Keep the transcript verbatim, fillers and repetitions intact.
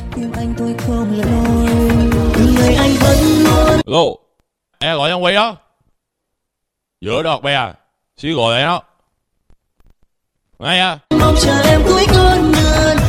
tim anh tôi không lỗi, người anh vẫn luôn. Lô, em gọi ông Huy đó. Giữa đọt bè, xí gọi lại đó. Ngay à. Mong chờ em cuối con đường.